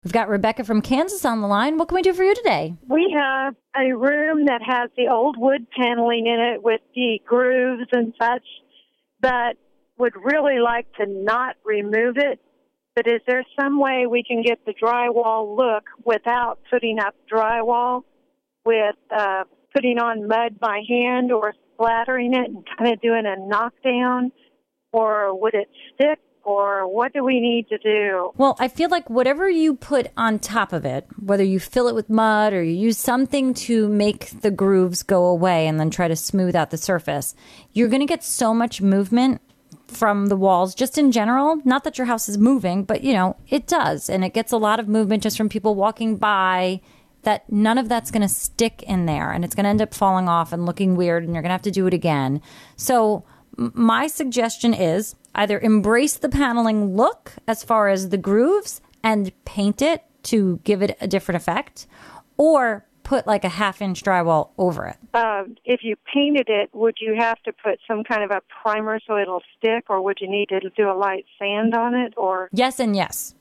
We've got Rebecca from Kansas on the line. What can we do for you today? We have a room that has the old wood paneling in it with the grooves and such, but would really like to not remove it. But is there some way we can get the drywall look without putting up drywall, with putting on mud by hand or splattering it and kind of doing a knockdown? Or would it stick? Or what do we need to do? Well, I feel like whatever you put on top of it, whether you fill it with mud or you use something to make the grooves go away and then try to smooth out the surface, you're going to get so much movement from the walls just in general. Not that your house is moving, but, you know, it does. And it gets a lot of movement just from people walking by, that none of that's going to stick in there. And it's going to end up falling off and looking weird, and you're going to have to do it again. So my suggestion is either embrace the paneling look as far as the grooves and paint it to give it a different effect, or put like a 1/2-inch drywall over it. If you painted it, would you have to put some kind of a primer so it'll stick, or would you need to do a light sand on it? Or yes and yes.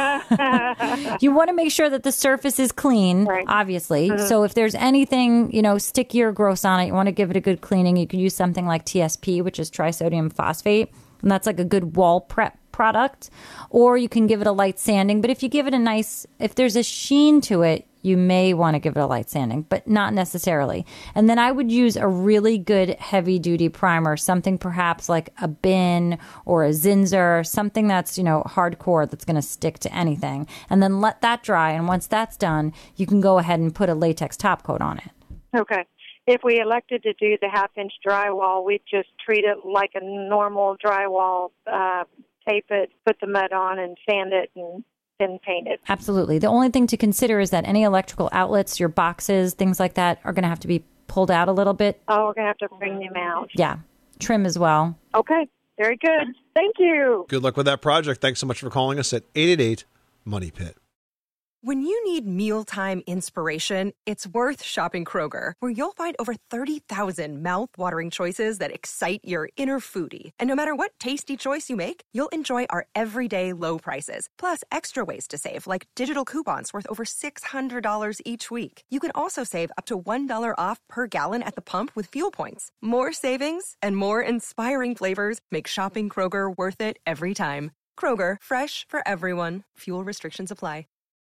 You want to make sure that the surface is clean, right, obviously. Mm-hmm. So if there's anything, you know, sticky or gross on it, you want to give it a good cleaning. You could use something like TSP, which is trisodium phosphate, and that's like a good wall prep product. Or you can give it a light sanding. But if you give it a nice, if there's a sheen to it, you may want to give it a light sanding, but not necessarily. And then I would use a really good heavy-duty primer, something perhaps like a Bin or a Zinsser, something that's, you know, hardcore, that's going to stick to anything. And then let that dry. And once that's done, you can go ahead and put a latex top coat on it. Okay. If we elected to do the 1/2-inch drywall, we'd just treat it like a normal drywall, tape it, put the mud on, and sand it, and then paint it. Absolutely. The only thing to consider is that any electrical outlets, your boxes, things like that, are going to have to be pulled out a little bit. Oh, we're going to have to bring them out. Yeah. Trim as well. Okay. Very good. Thank you. Good luck with that project. Thanks so much for calling us at 888-MONEY-PIT. When you need mealtime inspiration, it's worth shopping Kroger, where you'll find over 30,000 mouth-watering choices that excite your inner foodie. And no matter what tasty choice you make, you'll enjoy our everyday low prices, plus extra ways to save, like digital coupons worth over $600 each week. You can also save up to $1 off per gallon at the pump with fuel points. More savings and more inspiring flavors make shopping Kroger worth it every time. Kroger, fresh for everyone. Fuel restrictions apply.